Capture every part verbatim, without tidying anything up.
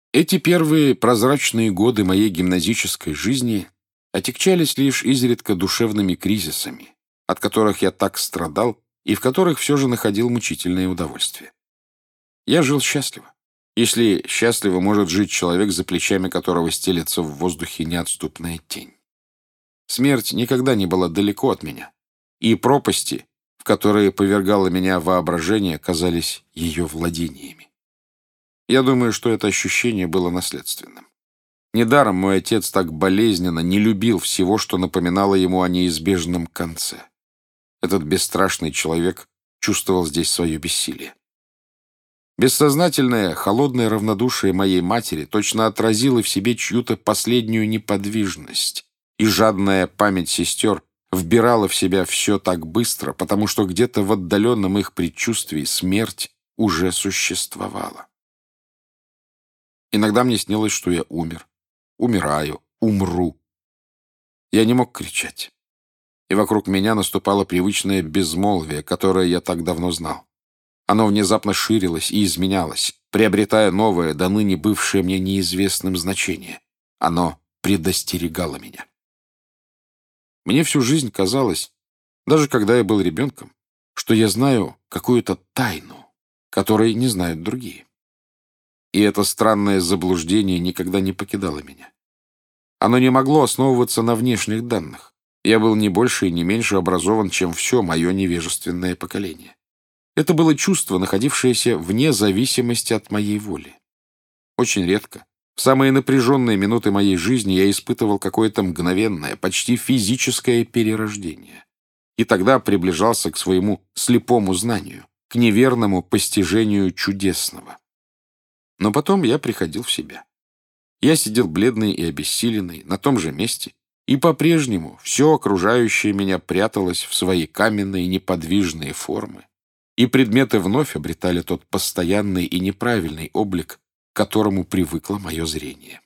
Эти первые прозрачные годы моей гимназической жизни отягчались лишь изредка душевными кризисами, от которых я так страдал и в которых все же находил мучительное удовольствие. Я жил счастливо, если счастливо может жить человек, за плечами которого стелется в воздухе неотступная тень. Смерть никогда не была далеко от меня, и пропасти, в которые повергало меня воображение, казались ее владениями. Я думаю, что это ощущение было наследственным. Недаром мой отец так болезненно не любил всего, что напоминало ему о неизбежном конце. Этот бесстрашный человек чувствовал здесь свое бессилие. Бессознательное, холодное равнодушие моей матери точно отразило в себе чью-то последнюю неподвижность, и жадная память сестер вбирала в себя все так быстро, потому что где-то в отдаленном их предчувствии смерть уже существовала. Иногда мне снилось, что я умер, умираю, умру. Я не мог кричать, и вокруг меня наступало привычное безмолвие, которое я так давно знал. Оно внезапно ширилось и изменялось, приобретая новое, до ныне бывшее мне неизвестным значение. Оно предостерегало меня. Мне всю жизнь казалось, даже когда я был ребенком, что я знаю какую-то тайну, которой не знают другие. И это странное заблуждение никогда не покидало меня. Оно не могло основываться на внешних данных. Я был не больше и не меньше образован, чем все мое невежественное поколение. Это было чувство, находившееся вне зависимости от моей воли. Очень редко, в самые напряженные минуты моей жизни, я испытывал какое-то мгновенное, почти физическое перерождение. И тогда приближался к своему слепому знанию, к неверному постижению чудесного. Но потом я приходил в себя. Я сидел бледный и обессиленный на том же месте, и по-прежнему все окружающее меня пряталось в свои каменные неподвижные формы, и предметы вновь обретали тот постоянный и неправильный облик, к которому привыкло мое зрение.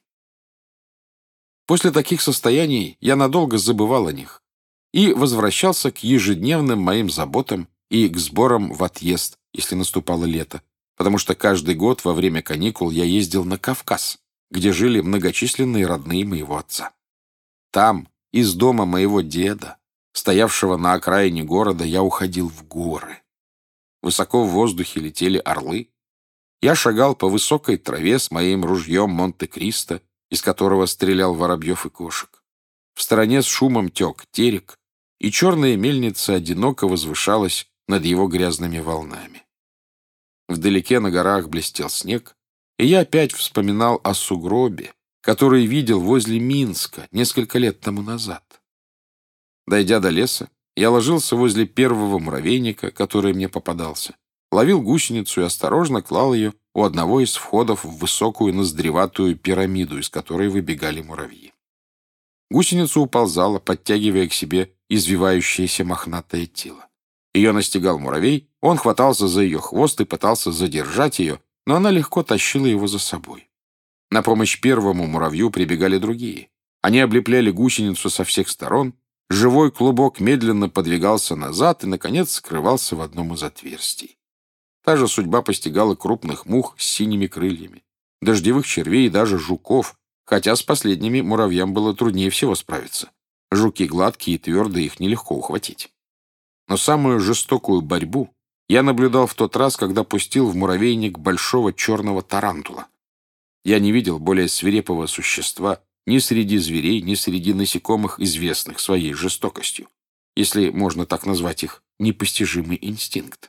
После таких состояний я надолго забывал о них и возвращался к ежедневным моим заботам и к сборам в отъезд, если наступало лето, потому что каждый год во время каникул я ездил на Кавказ, где жили многочисленные родные моего отца. Там, из дома моего деда, стоявшего на окраине города, я уходил в горы. Высоко в воздухе летели орлы. Я шагал по высокой траве с моим ружьем Монте-Кристо, из которого стрелял воробьев и кошек. В стороне с шумом тек терек, и черная мельница одиноко возвышалась над его грязными волнами. Вдалеке на горах блестел снег, и я опять вспоминал о сугробе, который видел возле Минска несколько лет тому назад. Дойдя до леса, я ложился возле первого муравейника, который мне попадался, ловил гусеницу и осторожно клал ее у одного из входов в высокую ноздреватую пирамиду, из которой выбегали муравьи. Гусеница уползала, подтягивая к себе извивающееся мохнатое тело. Ее настигал муравей, он хватался за ее хвост и пытался задержать ее, но она легко тащила его за собой. На помощь первому муравью прибегали другие. Они облепляли гусеницу со всех сторон, живой клубок медленно подвигался назад и, наконец, скрывался в одном из отверстий. Та же судьба постигала крупных мух с синими крыльями, дождевых червей и даже жуков, хотя с последними муравьям было труднее всего справиться. Жуки гладкие и твердые, их нелегко ухватить. Но самую жестокую борьбу я наблюдал в тот раз, когда пустил в муравейник большого черного тарантула. Я не видел более свирепого существа ни среди зверей, ни среди насекомых, известных своей жестокостью, если можно так назвать их непостижимый инстинкт.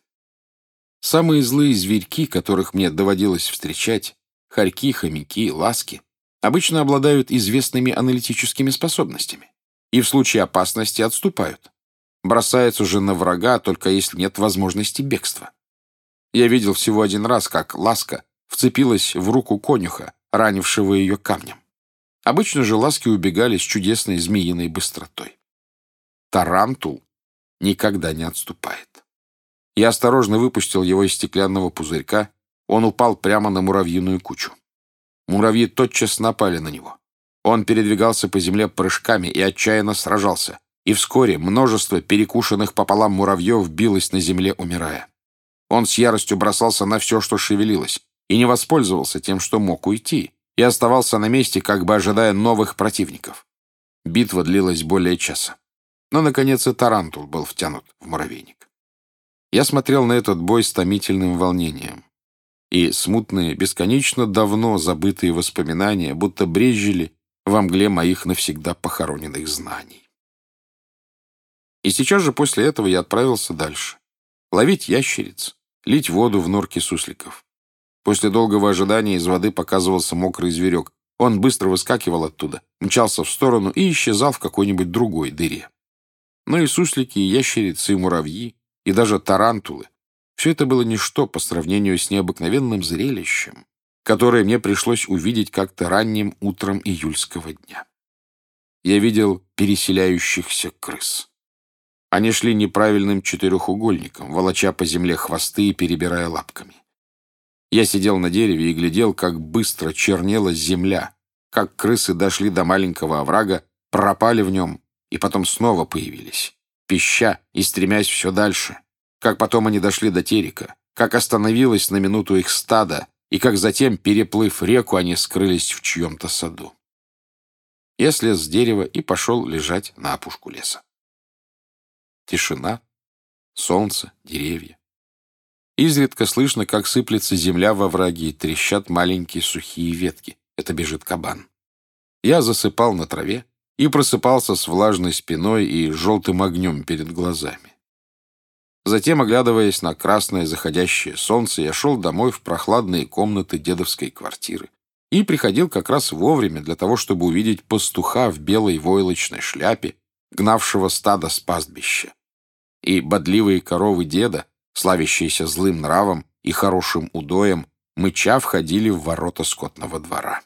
Самые злые зверьки, которых мне доводилось встречать, хорьки, хомяки, ласки, обычно обладают известными аналитическими способностями и в случае опасности отступают. Бросается же на врага, только если нет возможности бегства. Я видел всего один раз, как ласка вцепилась в руку конюха, ранившего ее камнем. Обычно же ласки убегали с чудесной змеиной быстротой. Тарантул никогда не отступает. Я осторожно выпустил его из стеклянного пузырька, он упал прямо на муравьиную кучу. Муравьи тотчас напали на него. Он передвигался по земле прыжками и отчаянно сражался. И вскоре множество перекушенных пополам муравьев билось на земле, умирая. Он с яростью бросался на все, что шевелилось, и не воспользовался тем, что мог уйти, и оставался на месте, как бы ожидая новых противников. Битва длилась более часа. Но, наконец, и тарантул был втянут в муравейник. Я смотрел на этот бой с томительным волнением. И смутные, бесконечно давно забытые воспоминания будто брезжили во мгле моих навсегда похороненных знаний. И сейчас же после этого я отправился дальше. Ловить ящериц, лить воду в норки сусликов. После долгого ожидания из воды показывался мокрый зверек. Он быстро выскакивал оттуда, мчался в сторону и исчезал в какой-нибудь другой дыре. Но и суслики, и ящерицы, и муравьи, и даже тарантулы — все это было ничто по сравнению с необыкновенным зрелищем, которое мне пришлось увидеть как-то ранним утром июльского дня. Я видел переселяющихся крыс. Они шли неправильным четырехугольником, волоча по земле хвосты и перебирая лапками. Я сидел на дереве и глядел, как быстро чернела земля, как крысы дошли до маленького оврага, пропали в нем и потом снова появились, пища и стремясь все дальше, как потом они дошли до терека, как остановилось на минуту их стадо и как затем, переплыв реку, они скрылись в чьем-то саду. Я слез с дерева и пошел лежать на опушку леса. Тишина, солнце, деревья. Изредка слышно, как сыплется земля во враге и трещат маленькие сухие ветки. Это бежит кабан. Я засыпал на траве и просыпался с влажной спиной и желтым огнем перед глазами. Затем, оглядываясь на красное заходящее солнце, я шел домой в прохладные комнаты дедовской квартиры и приходил как раз вовремя для того, чтобы увидеть пастуха в белой войлочной шляпе, гнавшего стадо с пастбища. И бодливые коровы деда, славящиеся злым нравом и хорошим удоем, мыча входили в ворота скотного двора.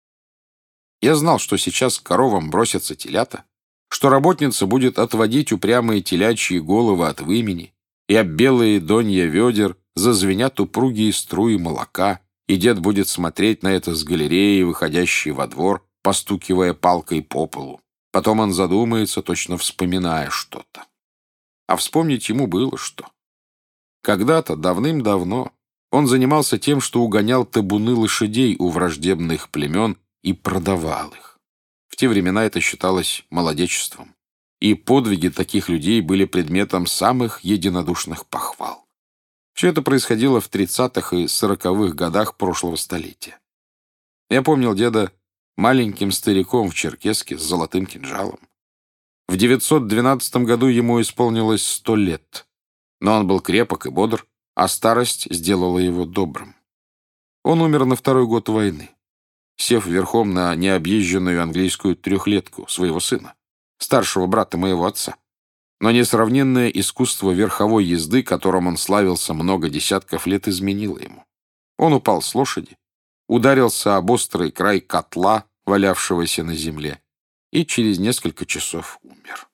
Я знал, что сейчас к коровам бросятся телята, что работница будет отводить упрямые телячьи головы от вымени, и об белые донья ведер зазвенят упругие струи молока, и дед будет смотреть на это с галереи, выходящей во двор, постукивая палкой по полу. Потом он задумается, точно вспоминая что-то. А вспомнить ему было что. Когда-то, давным-давно, он занимался тем, что угонял табуны лошадей у враждебных племен и продавал их. В те времена это считалось молодечеством, и подвиги таких людей были предметом самых единодушных похвал. Все это происходило в тридцатых и сороковых годах прошлого столетия. Я помнил деда маленьким стариком в черкеске с золотым кинжалом. В девятьсот двенадцатом году ему исполнилось сто лет, но он был крепок и бодр, а старость сделала его добрым. Он умер на второй год войны, сев верхом на необъезженную английскую трехлетку своего сына, старшего брата моего отца. Но несравненное искусство верховой езды, которым он славился много десятков лет, изменило ему. Он упал с лошади, ударился об острый край котла, валявшегося на земле, и через несколько часов умер.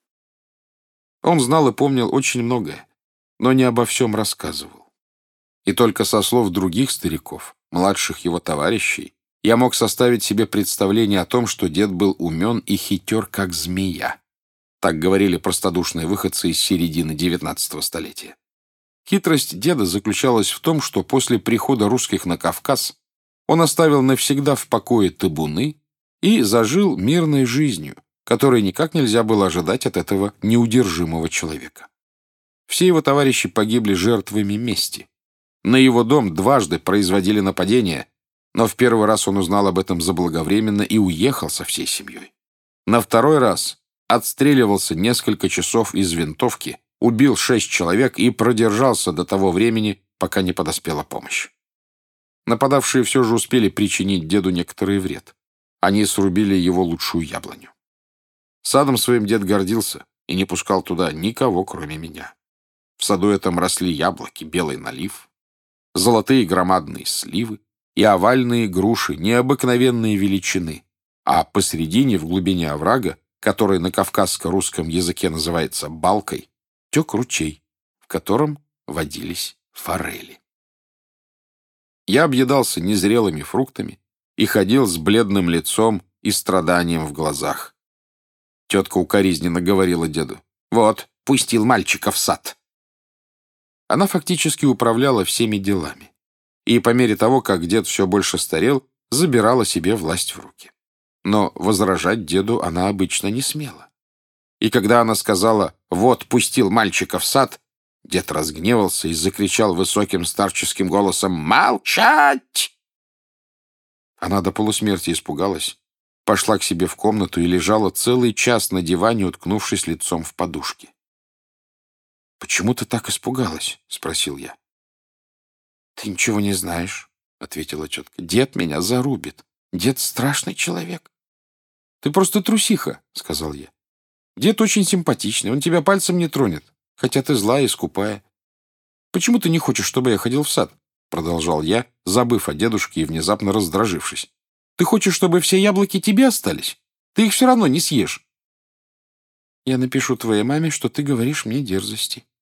Он знал и помнил очень многое, но не обо всем рассказывал. И только со слов других стариков, младших его товарищей, я мог составить себе представление о том, что дед был умен и хитер, как змея. Так говорили простодушные выходцы из середины девятнадцатого столетия. Хитрость деда заключалась в том, что после прихода русских на Кавказ он оставил навсегда в покое табуны и зажил мирной жизнью, которой никак нельзя было ожидать от этого неудержимого человека. Все его товарищи погибли жертвами мести. На его дом дважды производили нападения, но в первый раз он узнал об этом заблаговременно и уехал со всей семьей. На второй раз отстреливался несколько часов из винтовки, убил шесть человек и продержался до того времени, пока не подоспела помощь. Нападавшие все же успели причинить деду некоторый вред. Они срубили его лучшую яблоню. Садом своим дед гордился и не пускал туда никого, кроме меня. В саду этом росли яблоки, белый налив, золотые громадные сливы и овальные груши необыкновенной величины, а посредине, в глубине оврага, который на кавказско-русском языке называется балкой, тек ручей, в котором водились форели. Я объедался незрелыми фруктами и ходил с бледным лицом и страданием в глазах. Тетка укоризненно говорила деду: «Вот, пустил мальчика в сад». Она фактически управляла всеми делами. И по мере того, как дед все больше старел, забирала себе власть в руки. Но возражать деду она обычно не смела. И когда она сказала «вот, пустил мальчика в сад», дед разгневался и закричал высоким старческим голосом «Молчать!». Она до полусмерти испугалась, пошла к себе в комнату и лежала целый час на диване, уткнувшись лицом в подушки. «Почему ты так испугалась?» — спросил я. «Ты ничего не знаешь», — ответила тетка. «Дед меня зарубит. Дед страшный человек». «Ты просто трусиха», — сказал я. «Дед очень симпатичный, он тебя пальцем не тронет, хотя ты злая и скупая. Почему ты не хочешь, чтобы я ходил в сад?» — продолжал я, забыв о дедушке и внезапно раздражившись. «Ты хочешь, чтобы все яблоки тебе остались? Ты их все равно не съешь». «Я напишу твоей маме, что ты говоришь мне дерзости»,